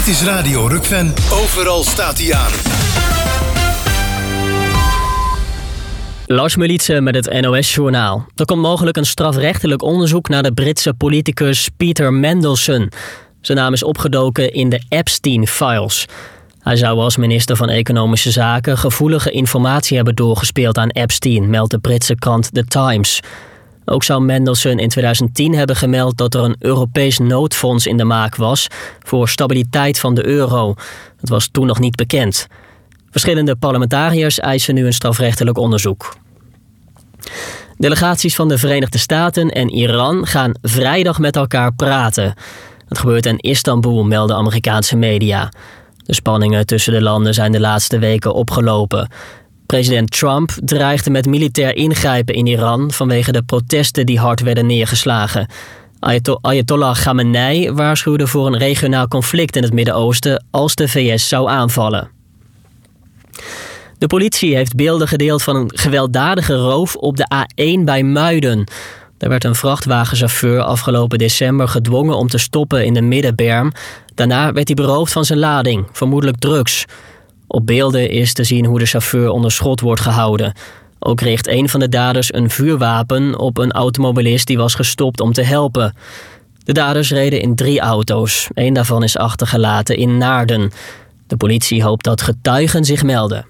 Dit is Radio Rukven. Overal staat hij aan. Lars Melitse met het NOS-journaal. Er komt mogelijk een strafrechtelijk onderzoek naar de Britse politicus Peter Mandelson. Zijn naam is opgedoken in de Epstein-files. Hij zou als minister van Economische Zaken gevoelige informatie hebben doorgespeeld aan Epstein, meldt de Britse krant The Times. Ook zou Mandelson in 2010 hebben gemeld dat er een Europees noodfonds in de maak was voor stabiliteit van de euro. Dat was toen nog niet bekend. Verschillende parlementariërs eisen nu een strafrechtelijk onderzoek. Delegaties van de Verenigde Staten en Iran gaan vrijdag met elkaar praten. Dat gebeurt in Istanbul, melden Amerikaanse media. De spanningen tussen de landen zijn de laatste weken opgelopen. President Trump dreigde met militair ingrijpen in Iran vanwege de protesten die hard werden neergeslagen. Ayatollah Khamenei waarschuwde voor een regionaal conflict in het Midden-Oosten als de VS zou aanvallen. De politie heeft beelden gedeeld van een gewelddadige roof op de A1 bij Muiden. Daar werd een vrachtwagenchauffeur afgelopen december gedwongen om te stoppen in de Middenberm. Daarna werd hij beroofd van zijn lading, vermoedelijk drugs. Op beelden is te zien hoe de chauffeur onder schot wordt gehouden. Ook richt een van de daders een vuurwapen op een automobilist die was gestopt om te helpen. De daders reden in 3 auto's. 1 daarvan is achtergelaten in Naarden. De politie hoopt dat getuigen zich melden.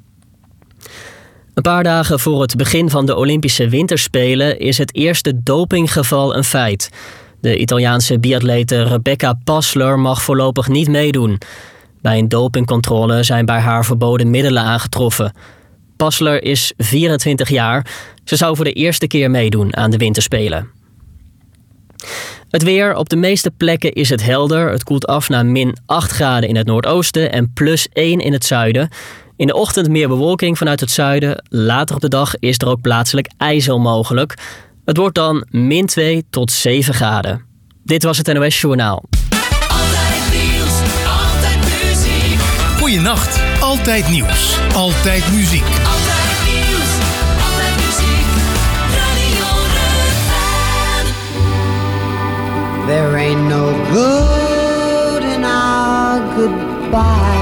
Een paar dagen voor het begin van de Olympische Winterspelen is het eerste dopinggeval een feit. De Italiaanse biatlete Rebecca Passler mag voorlopig niet meedoen. Bij een dopingcontrole zijn bij haar verboden middelen aangetroffen. Passler is 24 jaar. Ze zou voor de eerste keer meedoen aan de Winterspelen. Het weer. Op de meeste plekken is het helder. Het koelt af naar -8 graden in het noordoosten en +1 in het zuiden. In de ochtend meer bewolking vanuit het zuiden. Later op de dag is er ook plaatselijk ijzel mogelijk. Het wordt dan -2 tot 7 graden. Dit was het NOS Journaal. Altijd nieuws, altijd muziek. Goeienacht. Altijd nieuws. Altijd muziek. Altijd nieuws, altijd muziek. Radio Rukven. There ain't no good in our goodbye.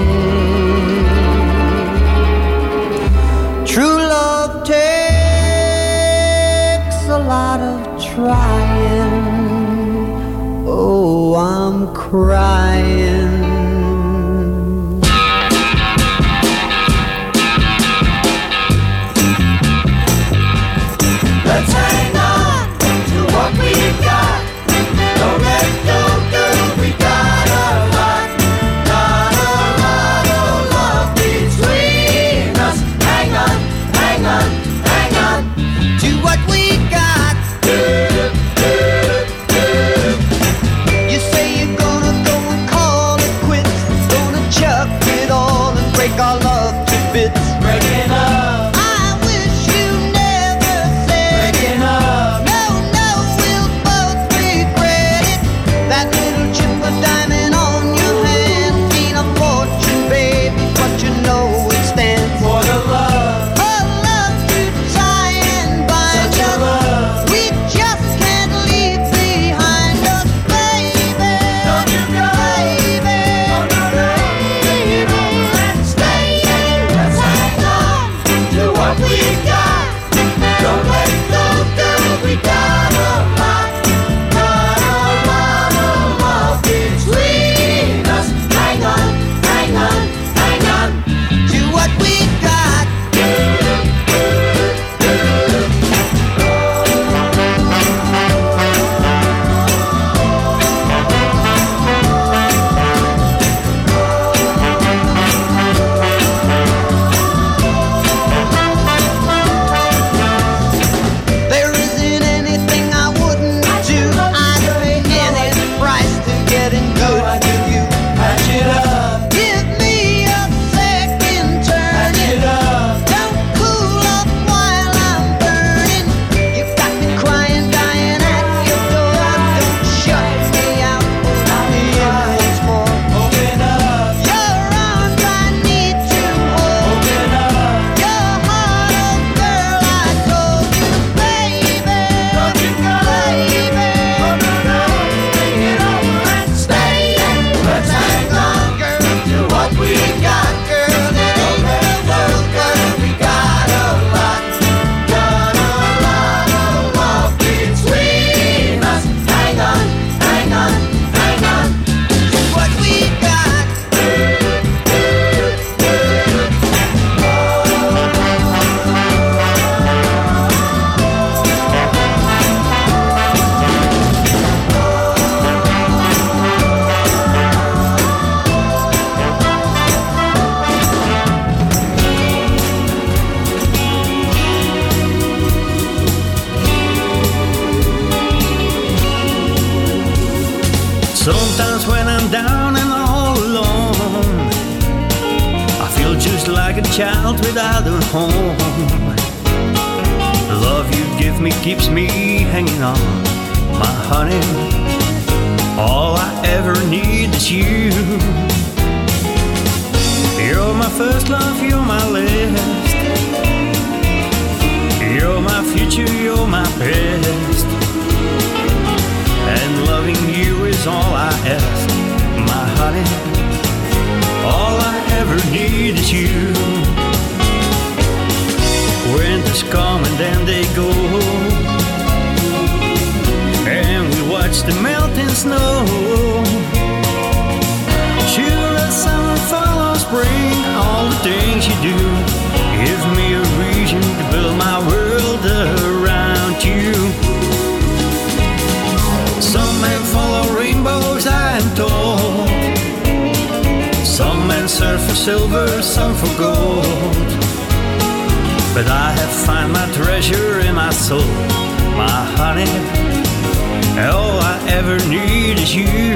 True love takes a lot of trying. Oh, I'm crying. Let's hang on to what we got. Don't let go, girl, we got a lot. Got a lot of love between us. Hang on, hang on, hang on To what we got. You say you're gonna go and call Sometimes when I'm down and all alone, I feel just like a child without a home. The love you give me keeps me hanging on, my honey. All I ever need is you. You're my first love, you're my last. You're my future, you're my past. And loving you is all I ask, my honey. All I ever need is you. Winters come and then they go, and we watch the melting snow. Sure as summer follows spring, all the things you do give me a reason to build my world around you. Some men follow rainbows, I am told. Some men search for silver, some for gold. But I have found my treasure in my soul, my honey. All I ever need is you.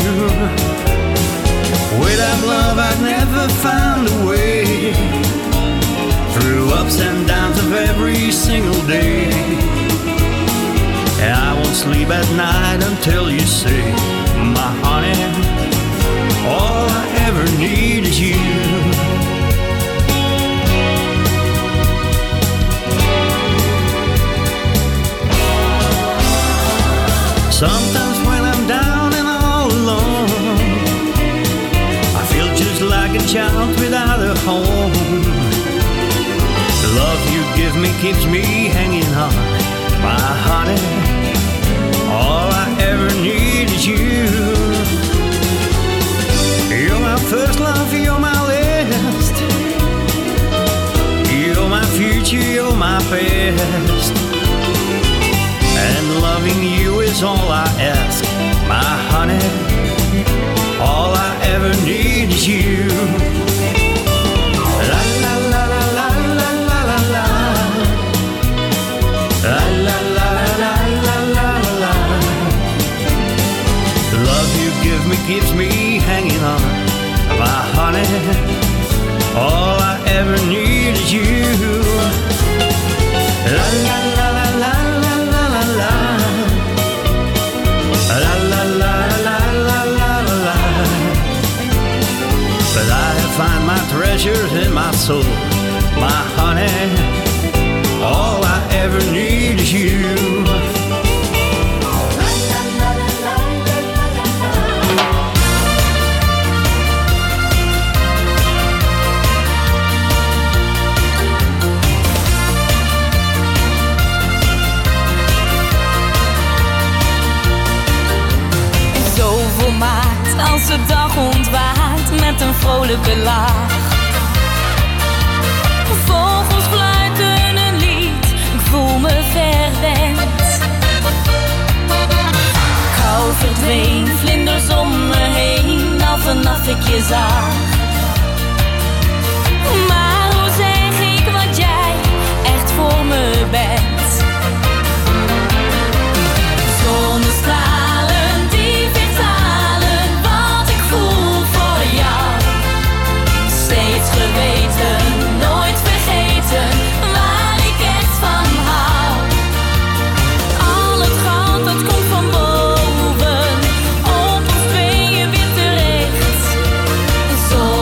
Without love I'd never found a way through ups and downs of every single day. And I won't sleep at night until you say, my honey, all I ever need is you. Sometimes when I'm down and all alone, I feel just like a child without a home. The love you give me keeps me hanging on, my honey. All I ever need is you. You're my first love, you're my last. You're my future, you're my past. And loving you is all I ask, my honey. All I ever need is you. La la la la la la la la la. La la la la la la la. The love you give me keeps me hanging on, my honey. All I ever need is you. La la la la la la la la la. La la la la la la la. But I have found my treasures in my soul, my honey. All I ever need is you. Als de dag ontwaakt met een vrolijke lach. Vogels fluiten een lied, ik voel me verwend. Kou verdween, vlinders om me heen, al vanaf ik je zag. Maar hoe zeg ik wat jij echt voor me bent? Zonnestralen die vertalen wat ik voel voor jou. Steeds geweten, nooit vergeten waar ik echt van hou. Al het goud dat komt van boven, op ons tweeën weer terecht.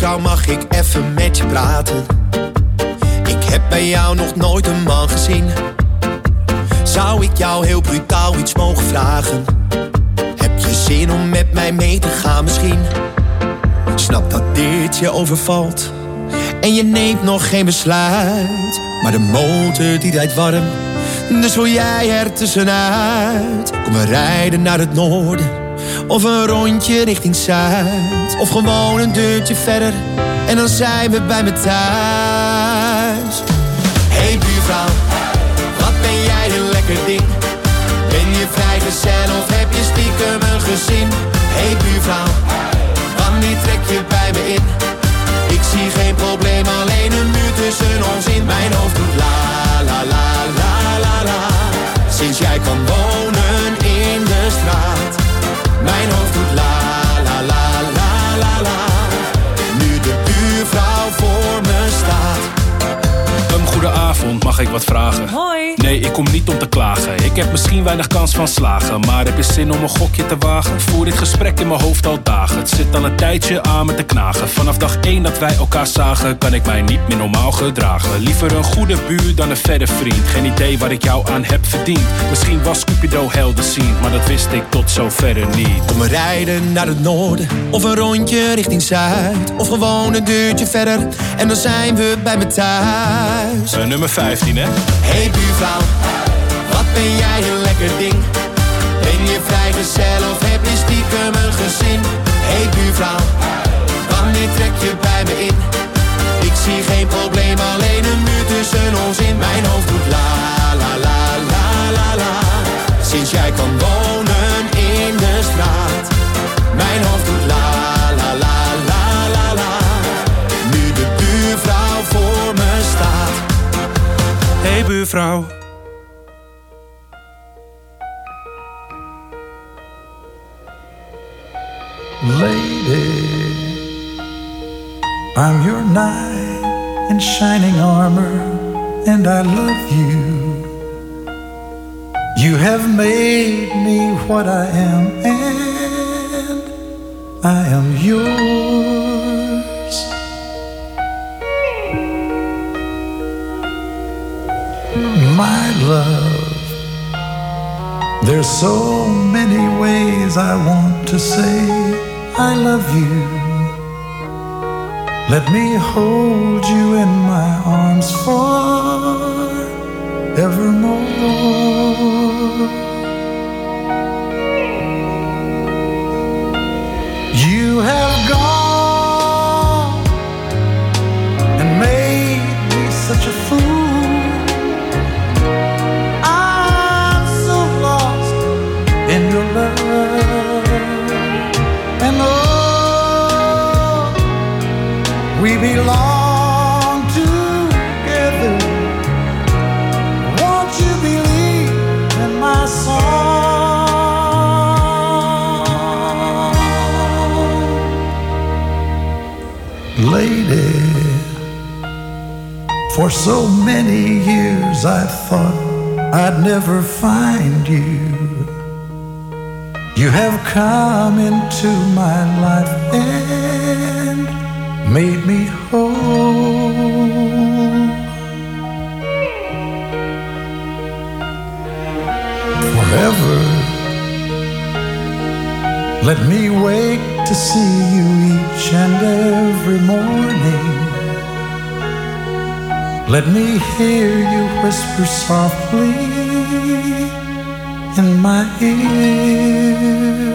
buurvrouw, mag ik even met je praten? Ik heb bij jou nog nooit een man gezien. Zou ik jou heel brutaal iets mogen vragen? Heb je zin om met mij mee te gaan misschien? Ik snap dat dit je overvalt en je neemt nog geen besluit. Maar de motor die draait warm, dus wil jij er tussenuit. Kom, we rijden naar het noorden, of een rondje richting Zuid. Of gewoon een deurtje verder, en dan zijn we bij me thuis. Hey buurvrouw, wat ben jij een lekker ding. Ben je vrijgezel of heb je stiekem een gezin? Hey buurvrouw, wanneer trek je bij me in? Ik zie geen probleem, alleen een muur tussen ons in. Mijn hoofd doet la la la la la la. Sinds jij kan wonen in de straat. Mijn hoofd doet la la la la la la. Nu de buurvrouw voor me staat. Goedenavond, mag ik wat vragen? Hoi. Nee, ik kom niet om te klagen. Ik heb misschien weinig kans van slagen, maar heb je zin om een gokje te wagen? Ik voer dit gesprek in mijn hoofd al dagen. Het zit al een tijdje aan me te knagen. Vanaf dag 1 dat wij elkaar zagen, kan ik mij niet meer normaal gedragen. Liever een goede buur dan een verre vriend. Geen idee waar ik jou aan heb verdiend. Misschien was Cupido helderziend, maar dat wist ik tot zover niet. Kom, we rijden naar het noorden, of een rondje richting Zuid. Of gewoon een deurtje verder, en dan zijn we bij me thuis. Nummer 15, hè? Hey buurvrouw, wat ben jij een lekker ding. Ben je vrijgezel of heb je stiekem een gezin? Hey buurvrouw, wanneer trek je bij me in? Ik zie geen probleem, alleen een muur tussen ons in. Mijn hoofd doet la la la la la la. Sinds jij kan wonen in de straat. Mijn hoofd doet la la la la la la. Nu de buurvrouw voor me staat. Hey buurvrouw. Lady, I'm your knight in shining armor, and I love you. You have made me what I am, and I am yours. My love, there's so many ways I want to say I love you. Let me hold you in my arms forevermore. You have gone and made me such a fool. I'm so lost in your love. And oh, we belong together. Won't you believe in my song? Lady, for so many years I thought I'd never find you. You have come into my life and made me whole. Forever, let me wake to see you each and every morning. Let me hear you whisper softly in my ear.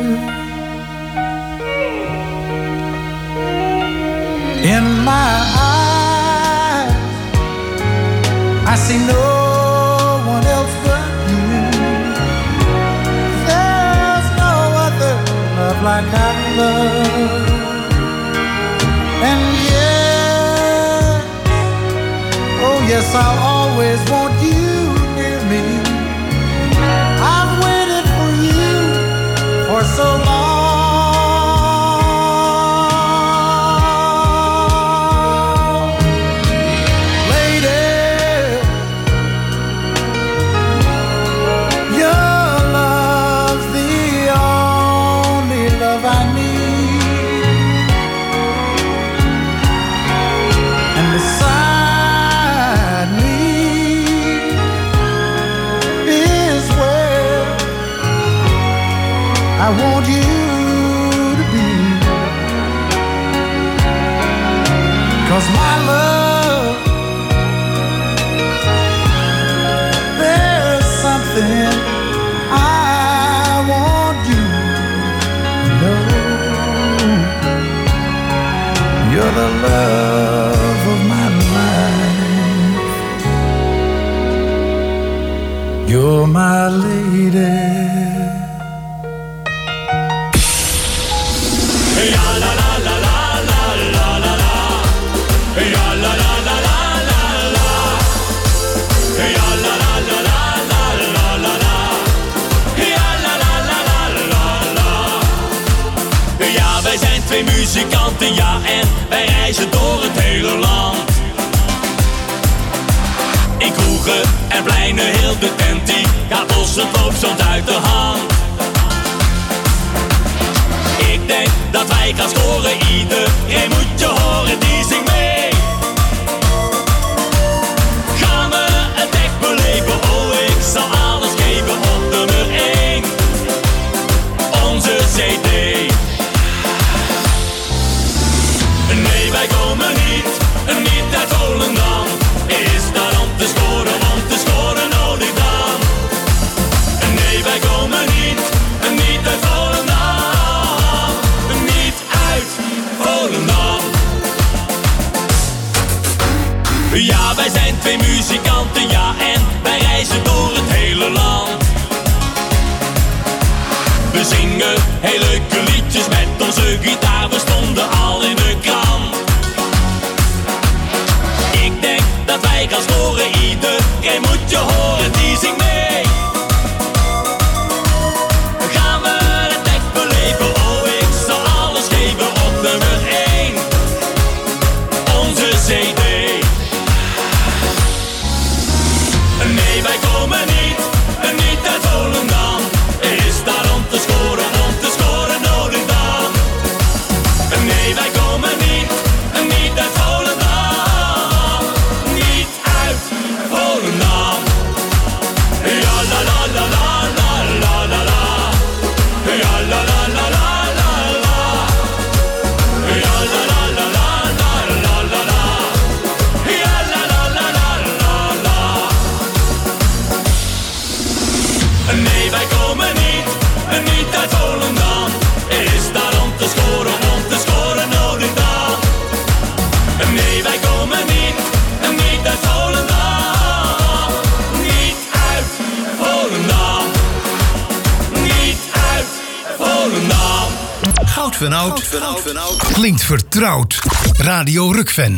In my eyes, I see no one else but you. There's no other love like I love. And yes, oh yes, I'll always want you near me. I've waited for you for so long. Lady, your love's the only love I need. I want you to be. 'Cause my love, there's something I want you to know. You're the love of my life. You're my lady. Twee muzikanten, ja, en wij reizen door het hele land. In kroegen en pleinen, heel de tent die gaat los, het loopt soms uit de hand. Ik denk dat wij gaan scoren, iedereen moet je horen, die zingt mee. Gaan we het echt beleven, oh ik zal alles geven op nummer 1. Onze CD. Nee, wij komen niet uit Volendam. Is daar om te scoren nodig dan? Nee, wij komen niet uit Volendam. Niet uit Volendam. Ja, wij zijn twee muzikanten, ja, en wij reizen door het hele land. We zingen heel leuke liedjes met onze gitaar, we stonden al in de krant. Ik denk dat wij gaan scoren, iedereen moet je horen, die zingt mee. Gaan we het echt beleven, oh ik zal alles geven op nummer 1. Onze CD. Nee, wij komen niet uit Volendam. Is daar om te scoren nodig dan? Nee, wij komen niet uit Volendam. Niet uit Volendam. Ja la la la la la la la. Ja la la la la la la. Ja la la la la la la la. Ja la la la la la la. Nee, wij komen niet uit Volendam. Is daar om te scoren nodig dan? Nee, wij komen niet uit Volendam. Niet uit Volendam. Niet uit Volendam. Goud van Oud klinkt vertrouwd. Radio Rukven.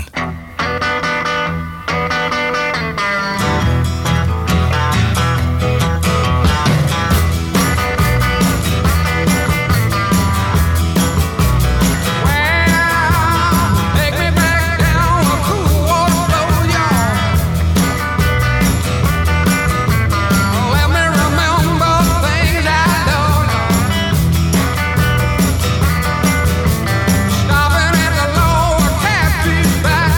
Stopping at the lower taxi back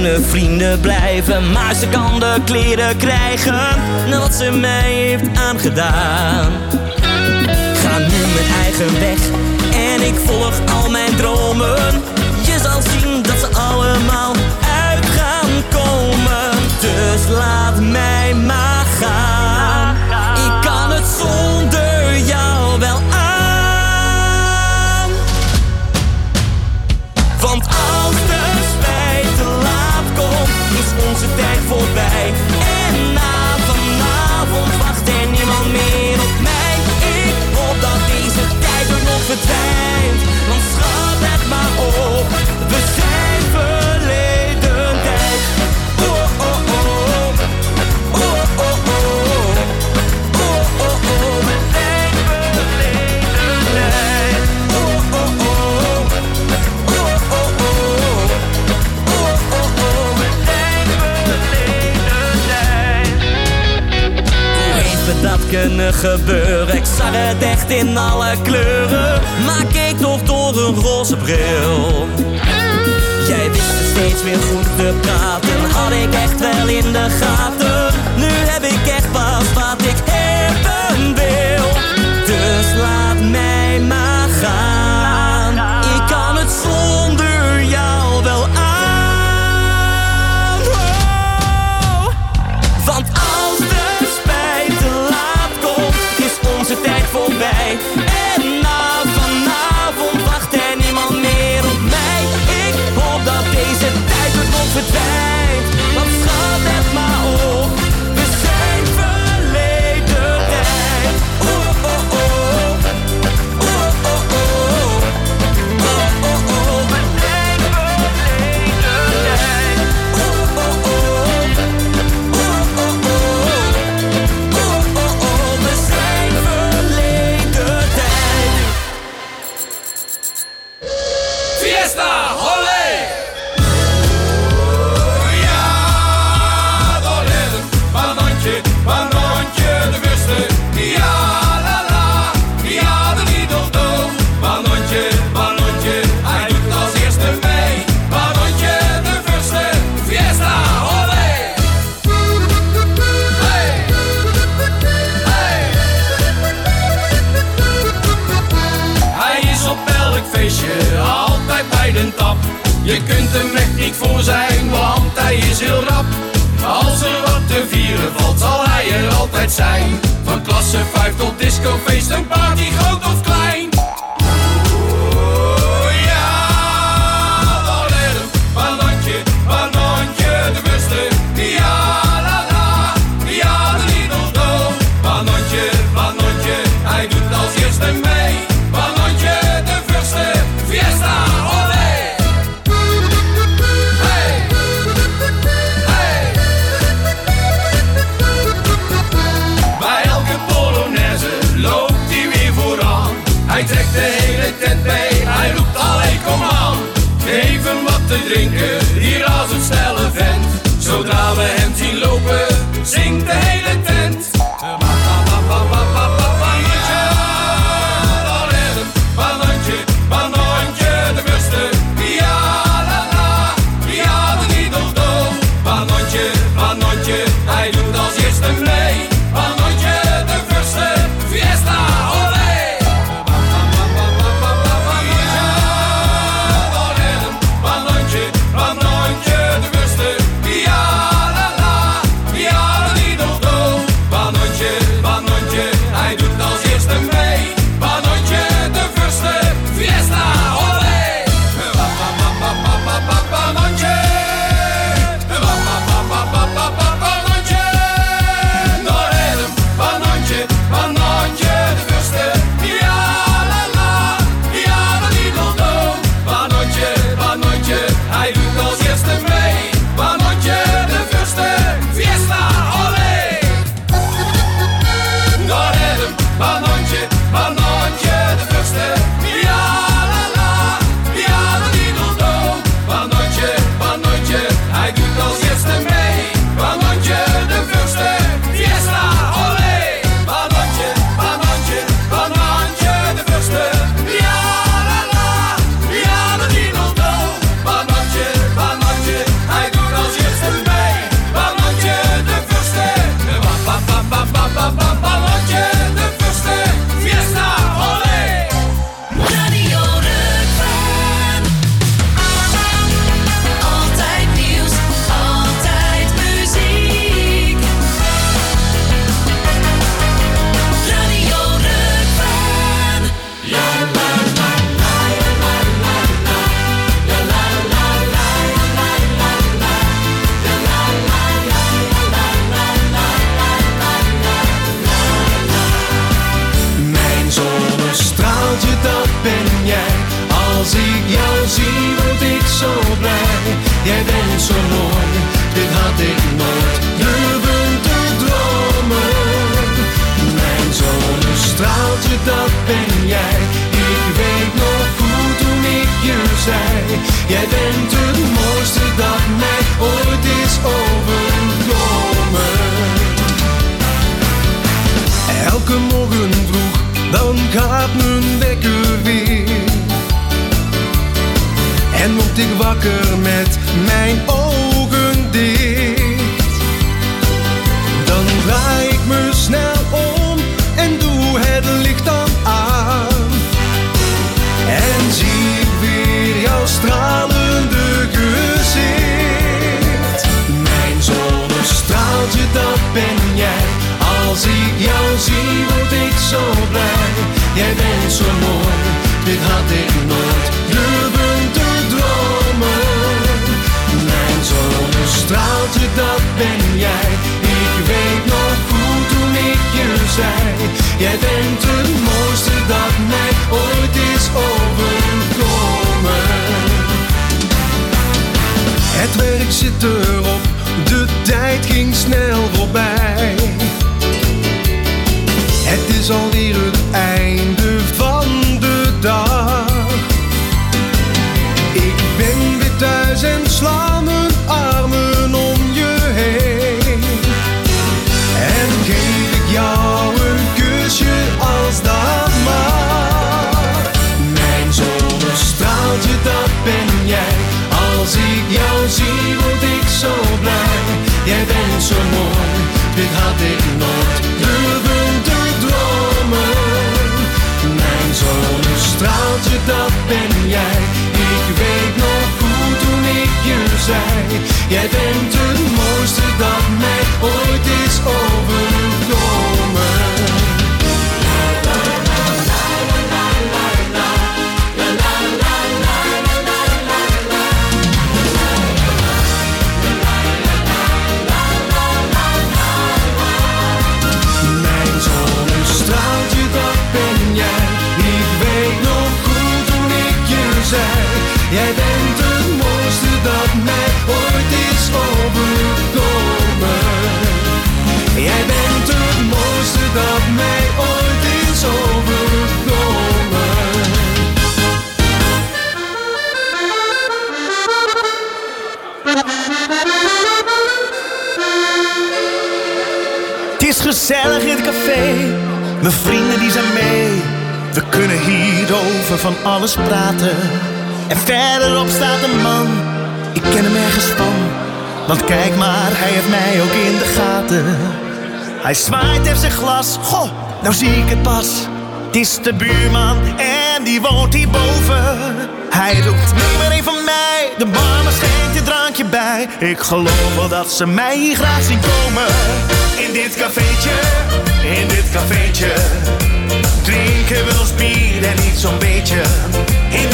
kunnen vrienden blijven, maar ze kan de kleren krijgen na wat ze mij heeft aangedaan. Ga nu mijn eigen weg en ik volg al mijn dromen. Je zal zien dat ze allemaal uit gaan komen. Dus laat mij maar gaan. Ik kan het zonder jou wel aan. Want als de spijt te laat komt, is onze tijd voorbij. En na vanavond wacht er niemand meer op mij. Ik hoop dat deze tijd er nog verdwijnt. Want schat, let maar op, we zijn verleden tijd. Oh, oh, oh. Oh, oh, oh. Oh, oh, oh. We zijn verleden tijd. Oh, oh, oh. Oh, oh, oh. Oh, oh, oh. We zijn verleden tijd. Hoe heeft me dat kunnen gebeuren? Ik zag het echt in alle kleuren, maar keek nog door een roze bril. Jij wist er steeds weer goed te praten, had ik echt wel in de gaten. Nu heb ik echt pas wat ik hebben wil. Dus laat mij maar gaan. Ik kan het zonder jou wel aan. Oh. Want als de spijt te laat komt, is onze tijd voorbij. En na vanavond wacht er niemand meer op mij. Ik hoop dat deze tijd er nog verdwijnt. Want schat, let maar op, we zijn verleden tijd. Oh, oh, oh. Oh, oh, oh. Oh, oh, oh. We zijn verleden tijd. Oh, oh, oh. Oh, oh, oh. Oh, oh, oh. We zijn verleden tijd. Fiesta, olé! Ja, doleren, banantje, banantje, de wuste. Ja, la la, ja, de liedeldo. Banantje, banantje, hij doet als eerste mee. Banantje, de wuste. Fiesta, olé! Hey, hey. Hij is op elk feestje altijd bij de tap. Je kunt hem echt niet voor zijn, want hij is heel rap. Als er wat te vieren valt, zal hij er altijd zijn. Van klasse 5 tot discofeest, een party groot of klein. Oh, ja, doleren, banantje, banantje, de wuste. Ja, la la, ja, de liedeldo. Banantje, banantje, hij doet als eerste mee. Banantje, de vuste, fiesta, olé. Hey, hey. Bij elke polonaise loopt hij weer vooraan. Hij trekt de hele tent mee, hij roept allee, kom aan. Geef hem wat te drinken, die razendsnelle vent. Zodra we hem zien lopen, zingt de hele tent. Banantje, banantje, de wuste. Ja, la la, ja, de liedeldo. Banantje, banantje, hij doet als eerste mee. Banantje, de wuste. Fiesta, olé. Banantje, banantje, lekker weer. En word ik wakker met mijn ogen dicht, dan draai ik me snel om en doe het licht dan aan. En zie ik weer jouw stralende gezicht. Mijn zonnestraaltje, dat ben jij. Als ik jou zie, word ik zo blij. Jij bent zo mooi, dit had ik nooit durven te dromen. Mijn zonnestraaltje, dat ben jij. Ik weet nog goed toen ik je zei. Jij bent het mooiste dat mij ooit is overkomen. Het werk zit erop, de tijd ging snel voorbij. Het is alweer het einde van de dag. Ik ben weer thuis en sla mijn armen om je heen. En geef ik jou een kusje als dat mag. Mijn zonnestraaltje, dat ben jij. Als ik jou zie, word ik zo blij. Jij bent zo mooi, dit had ik nooit durven te dromen. Mijn zonnestraaltje, dat ben jij. Ik weet nog goed toen ik je zei. Jij bent het mooiste dat mij ooit is overkomen. Jij bent het mooiste dat mij ooit is overkomen. Jij bent het mooiste dat mij ooit is overkomen. Het is gezellig in het café, mijn vrienden die zijn mee. We kunnen hierover van alles praten. En verderop staat een man, ik ken hem ergens van. Want kijk maar, hij heeft mij ook in de gaten. Hij zwaait heeft zijn glas, goh, nou zie ik het pas. Het is de buurman en die woont hierboven. Hij roept, neem maar een van mij, de barman schenkt een drankje bij. Ik geloof wel dat ze mij hier graag zien komen. In dit cafeetje, drinken we ons bier en niet zo'n beetje. In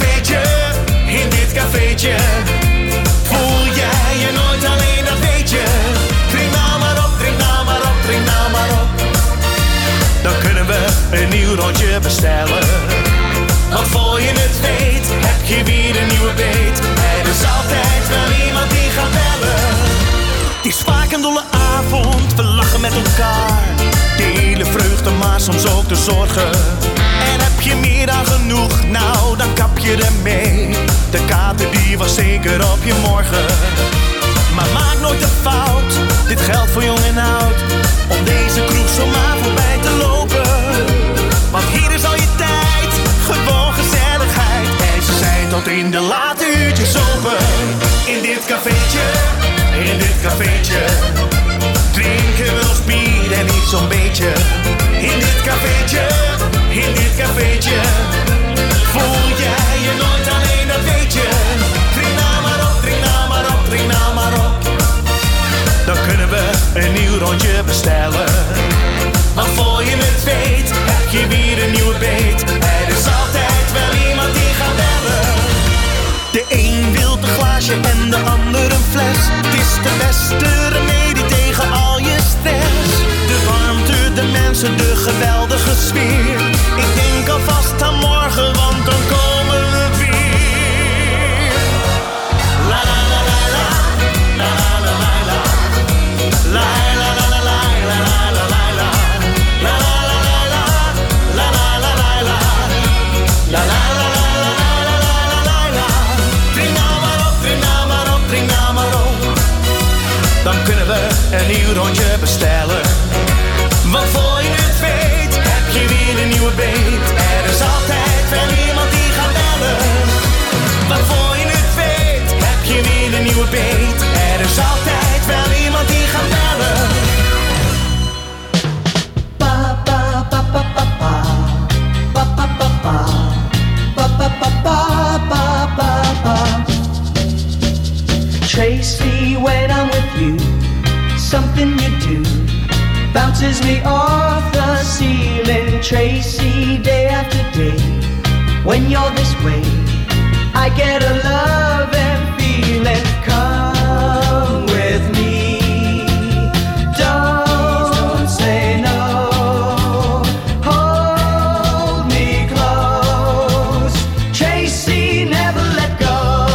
dit cafeetje, voel jij je nooit alleen, dat weet je. Drink nou maar op, drink nou maar op, drink nou maar op. Dan kunnen we een nieuw rondje bestellen. Want voor je het weet, heb je weer een nieuwe beet. Er is altijd wel iemand die gaat bellen. Het is vaak een dolle avond, we lachen met elkaar. Delen vreugde, maar soms ook de zorgen. En heb je meer dan genoeg, nou dan kap je ermee. De kater die was zeker op je morgen. Maar maak nooit de fout, dit geldt voor jong en oud. Om deze kroeg zomaar voorbij te lopen. Want hier is al je tijd, gewoon gezelligheid. En ze zijn tot in de late uurtjes open. In dit cafeetje, drinken we ons bier en niet zo'n beetje. In dit cafeetje, voel jij je nooit alleen, dat weet je. Drink nou maar op, drink nou maar op, drink nou maar op. Dan kunnen we een nieuw rondje bestellen. Want voor je het weet, heb je weer een nieuwe beet. Er is altijd wel iemand die gaat bellen. De een wil een glaasje en de ander een fles. Het is de beste remedie tegen al je stress. De warmte, de mensen, de geweldige sfeer. Ik denk alvast aan morgen, want dan komen we weer. La la la la la, la la la la, la la la la la, la la la la, la la la la la, la la la la la, la la la la la. Drink nou maar op, drink nou maar op, drink nou maar op. Dan kunnen we een nieuw rondje bestellen. Want voor je het weet, heb je weer een nieuwe beet. Er is altijd something you do bounces me off the ceiling, Tracy, day after day. When you're this way, I get a love and feeling. Come with me, don't say no. Hold me close, Tracy, never let go.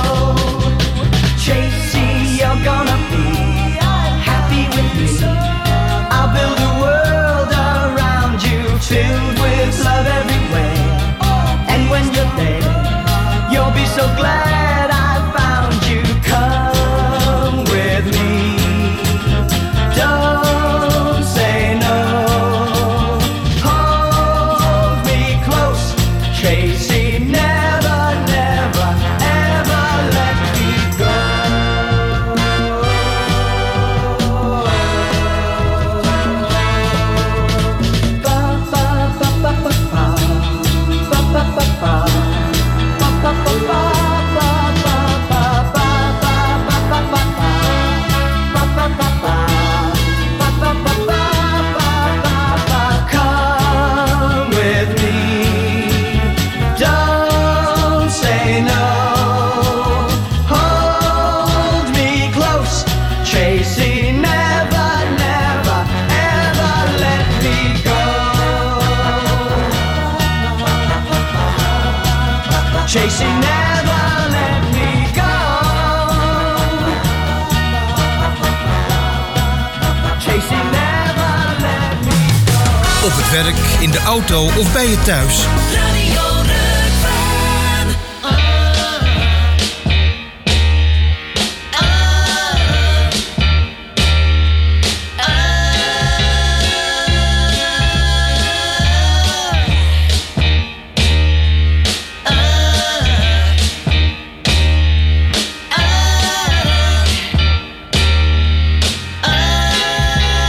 Tracy, you're gonna be happy with me. I'll build a world around you, filled with love everywhere. And when you're there, you'll be so glad I found you. Come with me, don't say no. Hold me close, Tracy, never, never, ever let me go. Come with me, don't say no. Hold me close, Tracy, never, never, ever let me go. Tracy, never let me go. Tracy, never let me go. Op het werk, in de auto of bij je thuis. Radio Rukven.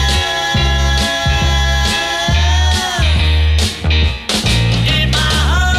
In my heart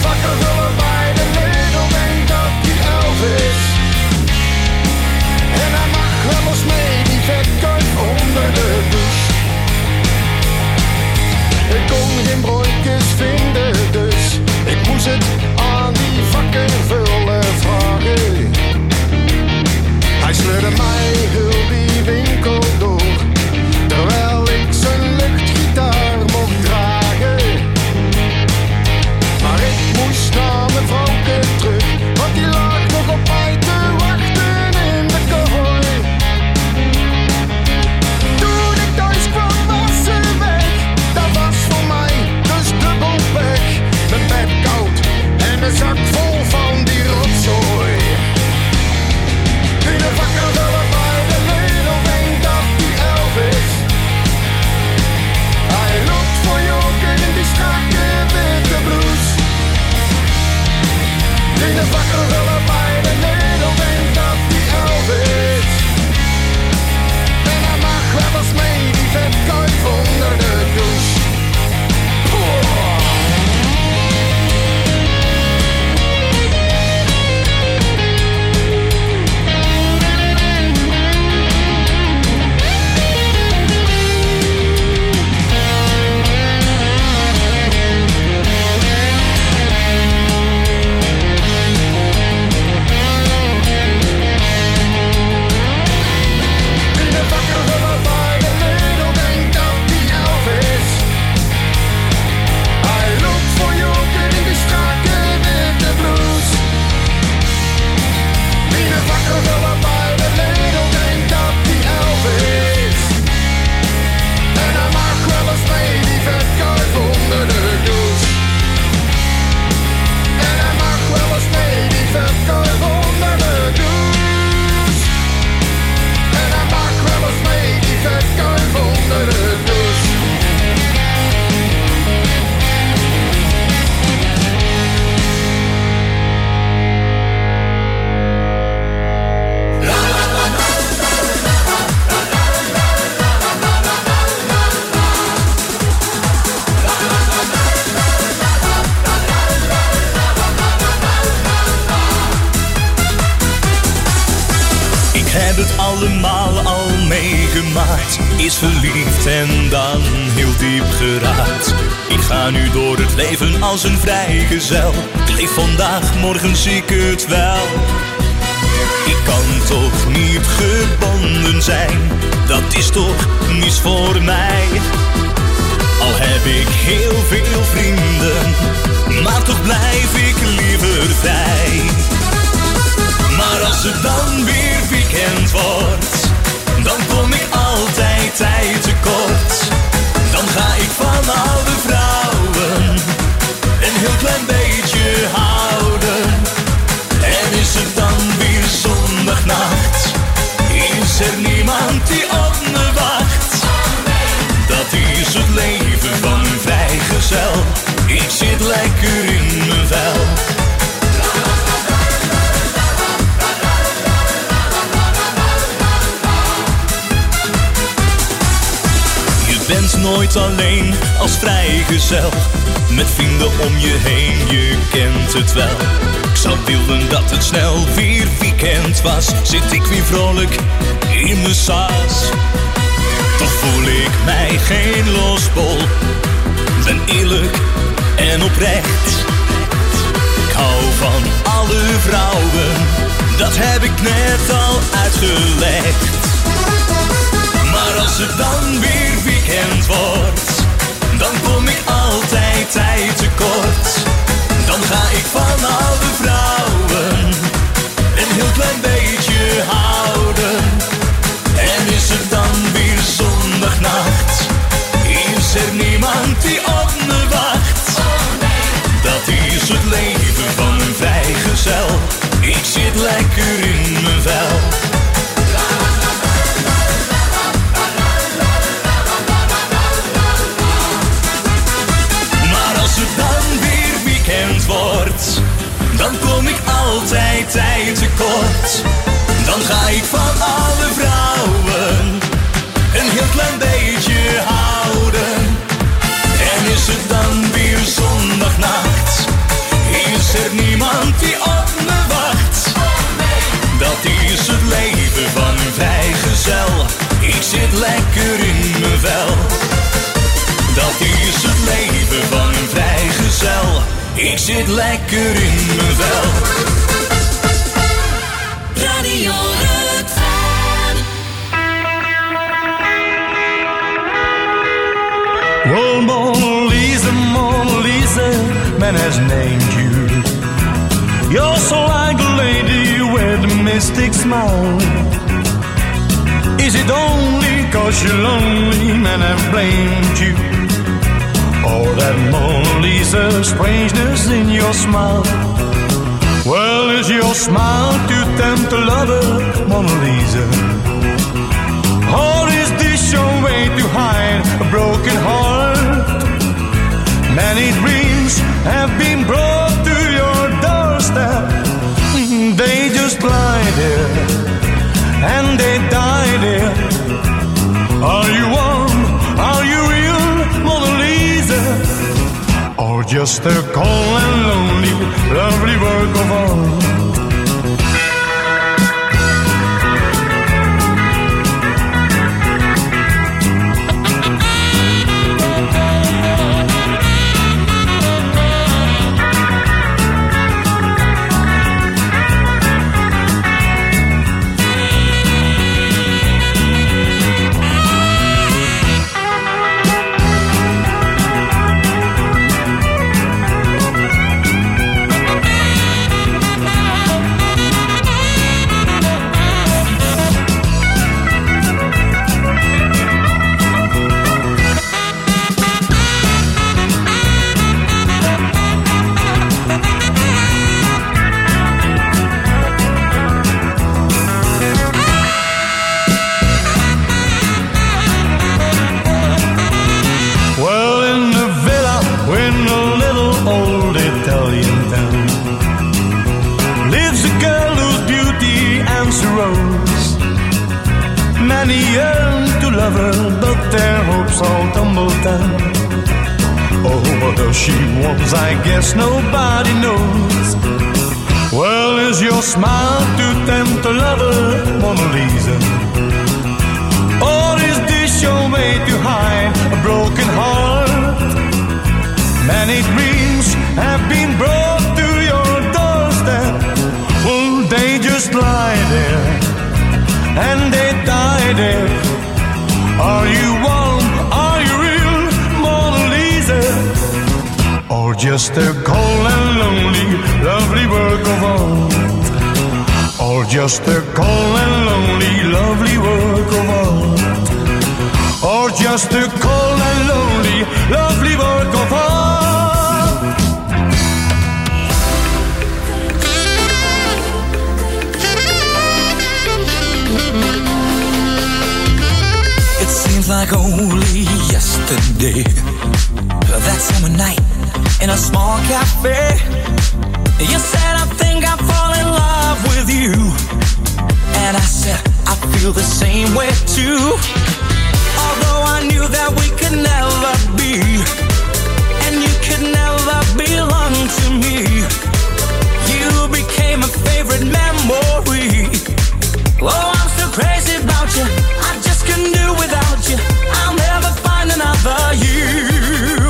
vakker vullen bij de Lidl, denk dat hij 11 is. En hij mag wel eens mee, die vetkuif onder de douche. Ik kon geen broodjes vinden, dus ik moest het aan die vakker vullen vragen. Hij sleurde mij heel die winkel door, terwijl ik zijn luchtgitaar mocht dragen. Maar ik moest naar mijn vrouwke terug, want die lag nog op mij te wachten in de kooi. Toen ik thuis kwam was ze weg, dat was voor mij dus dubbel pech. Mijn bed koud en een zak vol van die rotzooi. In de vakker vullen bij de Lidl, denk dat die 11 is. Hij loopt voor jokken in die strakke witte blouse. In de vakker vullen bij de Lidl, denk dat die 11 is. En hij mag wel eens mee, die vetkuif onder de douche. Is verliefd en dan heel diep geraakt. Ik ga nu door het leven als een vrijgezel. Ik leef vandaag, morgen zie ik het wel. Ik kan toch niet gebonden zijn, dat is toch niets voor mij. Al heb ik heel veel vrienden, maar toch blijf ik liever vrij. Maar als het dan weer weekend wordt, dan kom ik altijd tijd tekort. Dan ga ik van alle vrouwen een heel klein beetje houden. En is het dan weer zondagnacht, is er niemand die op me wacht. Dat is het leven van een vrijgezel, ik zit lekker in mijn vel. Je bent nooit alleen als vrijgezel, met vrienden om je heen, je kent het wel. Ik zou willen dat het snel weer weekend was, zit ik weer vrolijk in mijn saas. Toch voel ik mij geen losbol, ben eerlijk en oprecht. Ik hou van alle vrouwen, dat heb ik net al uitgelegd. Maar als het dan weer weekend wordt, dan kom ik altijd tijd tekort. Dan ga ik van alle vrouwen een heel klein beetje houden. En is het dan weer zondagnacht, is er niemand die op me wacht. Dat is het leven van een vrijgezel, ik zit lekker in mijn vel. Wordt, dan kom ik altijd tijd tekort. Dan ga ik van alle vrouwen een heel klein beetje houden. En is het dan weer zondagnacht, is er niemand die op me wacht. Dat is het leven van een vrijgezel. Ik zit lekker in mijn vel. Dat is het leven van een vrijgezel. Ik zit lekker in mijn vel. Radio Rutgen. Well, Mona Lisa, Mona Lisa, man has named you. You're so like a lady with a mystic smile. Is it only 'cause you're lonely, man, I've blamed you? Or that Mona Lisa strangeness in your smile? Well, is your smile to tempt a lover, Mona Lisa? Or is this your way to hide a broken heart? Many dreams have been brought to your doorstep. They just lie there and they die there. Are you warm? Are you real, Mona Lisa? Or just a cold and lonely, lovely work of art? I guess nobody knows. Well, is your smile to tempt a lover, Mona Lisa? Or is this your way to hide a broken heart? Many dreams have been brought to your doorstep. Well, they just lie there and they die there. Are you warm? Are you real, Mona Lisa? Or just a cold and lonely, lovely work of art? Or just a cold and lonely, lovely work of art? Or just a cold and lonely, lovely work of art? It seems like only yesterday, that summer night in a small cafe, you said, I think I fall in love with you. And I said, I feel the same way too. Although I knew that we could never be, and you could never belong to me, you became a favorite memory. Oh, I'm still crazy about you, I just couldn't do without you. I'll never find another you.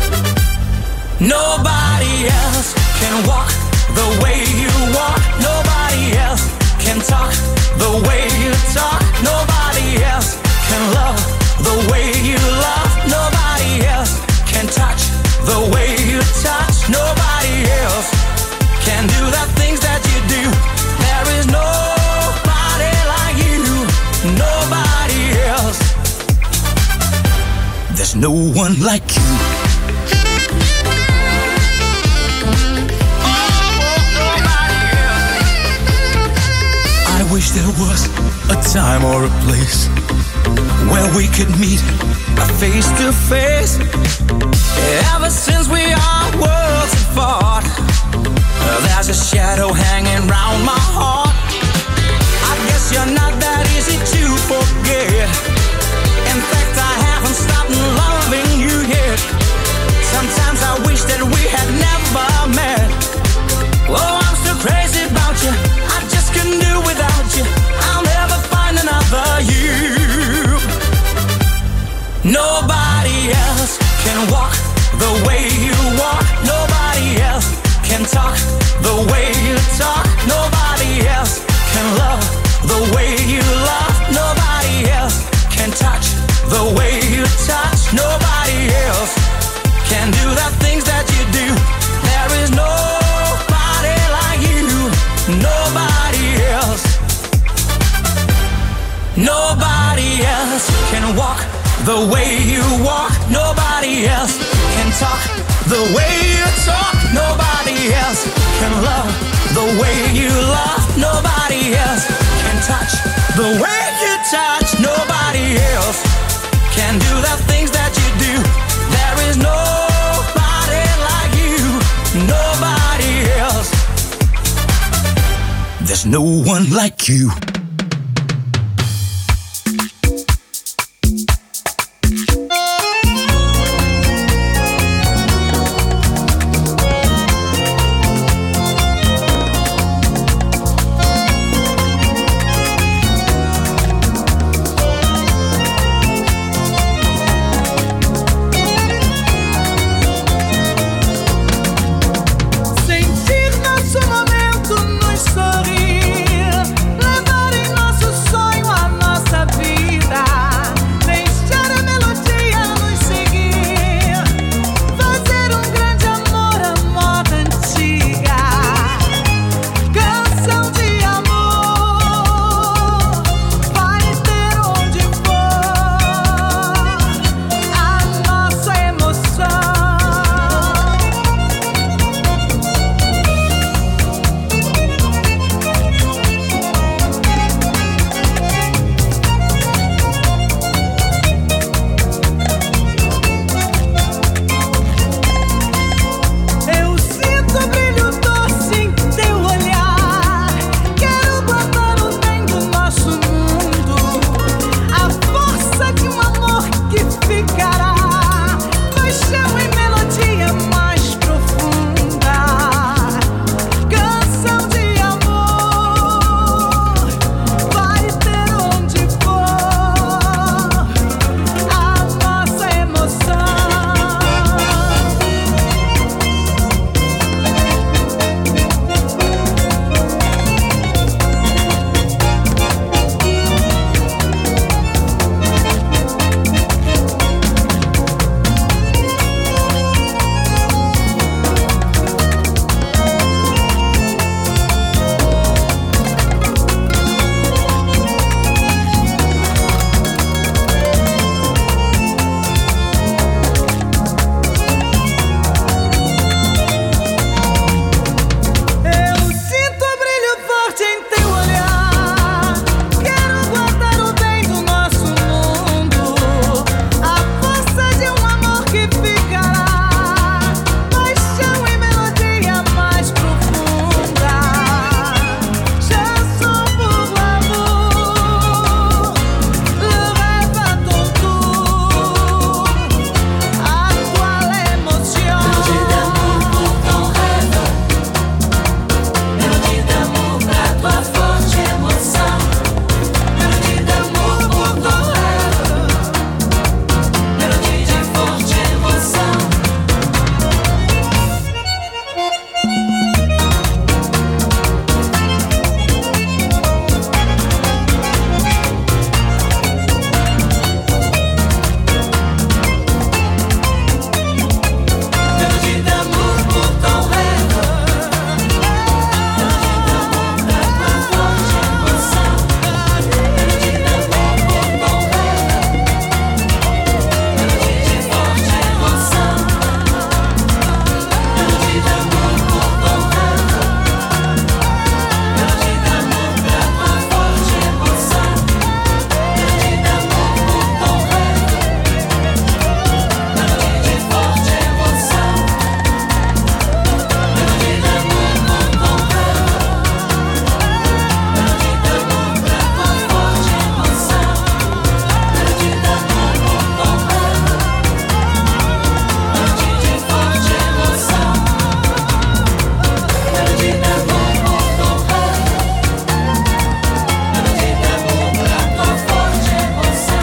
Nobody else can walk the way you walk. Nobody else can talk the way you talk. Nobody else can love the way you love. Nobody else can touch the way you touch. Nobody else can do the things that you do. There is nobody like you. Nobody else. There's no one like you. I wish there was a time or a place where we could meet face to face. Ever since we are worlds apart, there's a shadow hanging round my heart. I guess you're not that easy to forget. In fact, I haven't stopped loving you yet. Sometimes I wish that we had never met. the way you walk, nobody else can talk the way you talk, nobody else can love the way you love, nobody else can touch the way you touch, nobody else can do the things that you do. There is nobody like you, nobody else. There's no one like you. Sentir nosso momento nos sorrir, levar em nosso sonho a nossa vida, deixar a melodia nos seguir, fazer grande amor à moda antiga, canção de amor, vai ter onde for a nossa emoção. Eu sinto o brilho doce em teu olhar, quero guardar o bem do nosso mundo, a força de amor que ficará, paixão e melodia mais profunda, canção de amor, vai ter onde for a nossa emoção. Eu sinto o brilho forte em teu olhar, quero guardar o bem do nosso mundo, a força de amor que ficará, paixão e melodia mais profunda, chanson pour l'amour, le rêve à ton tour, à toi l'émotion. Mélodie d'amour pour ton rêve, mélodie d'amour pra tua forte emoção. Mélodie d'amour pour ton rêve, mélodie de forte emoção. Mélodie d'amour pour ton rêve, mélodie d'amour pra tua forte emoção. Mélodie d'amour pour ton rêve, mélodie de forte emoção. Mélodie d'amour pour ton rêve, mélodie d'amour pra tua forte emoção. Mélodie d'amour pour ton rêve, mélodie de forte emoção. Mélodie d'amour pour ton rêve, mélodie d'amour pra tua forte emoção. Mélodie d'amour pour ton rêve, mélodie de forte emoção. Mélodie d'amour pour ton rêve, mélodie d'amour pra tua forte emoção.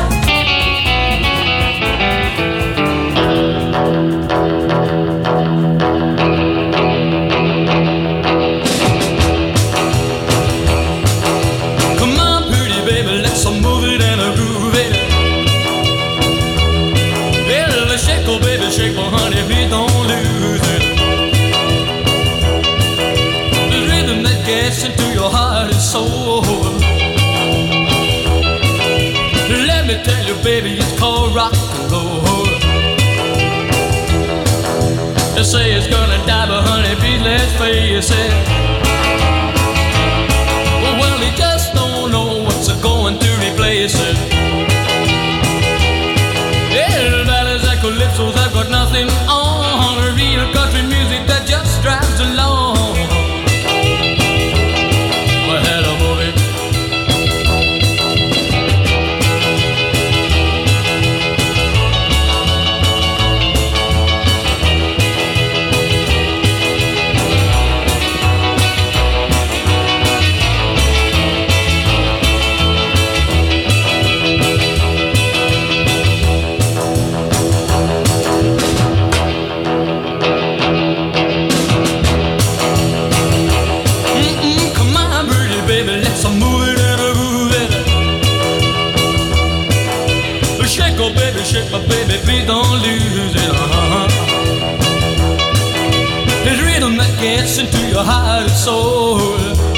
Come on, pretty baby, let's move it and groove it. Well, shake, oh baby, shake, oh honey, please don't lose it. The rhythm that gets into your heart and soul. Let me tell you, baby, it's called rock and roll. They say it's gonna die, but honey, please let's face it. Well, he just don't know what's going to replace it. Yeah, the ballads and calypsos have got nothing on. Real country music that just drives along. Well, hello, movie. Shake my baby, please don't lose it. There's rhythm that gets into your heart and soul.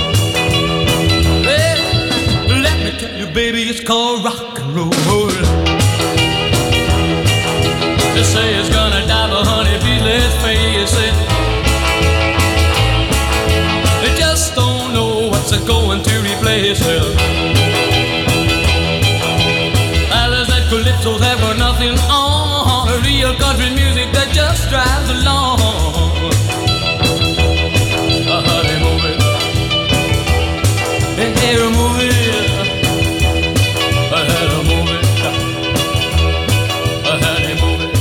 Well, let me tell you, baby, it's called rock and roll. They say it's gonna die, but honey, please let's face it. They just don't know what's going to replace it. Calypsos have got nothing on. Real country music that just drives along. Honey, move it. Hey, move it. Honey, move it. Honey, move it.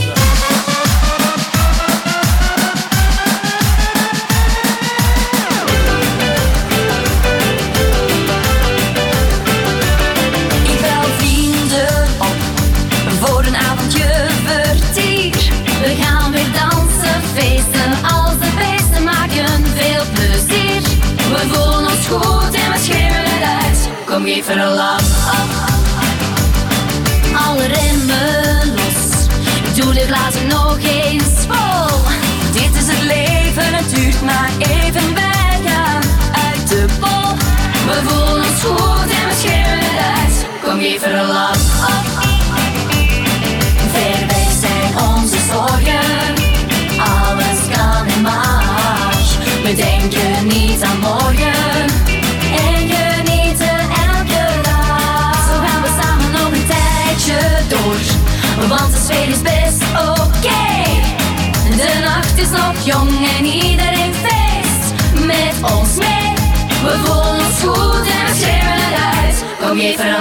Ik bel vrienden op voor een avondje vertier. We gaan weer dansen, feesten als de beesten, maken veel plezier. We voelen ons goed en we schreeuwen het uit. Kom geef er een lach. Alle remmen los. Doe de glazen nog eens vol. Dit is het leven, het duurt maar even. Wij gaan uit de bol. We voelen ons goed en we schreeuwen het uit. Kom geef er een lach. Ver weg zijn onze zorgen, alles kan en mag. We denken niet aan morgen en genieten elke dag. Zo gaan we samen nog een tijdje door, want de sfeer is best oké. De nacht is nog jong en iedereen feest met ons mee. We voelen ons goed en we schreeuwen het uit. Kom geef er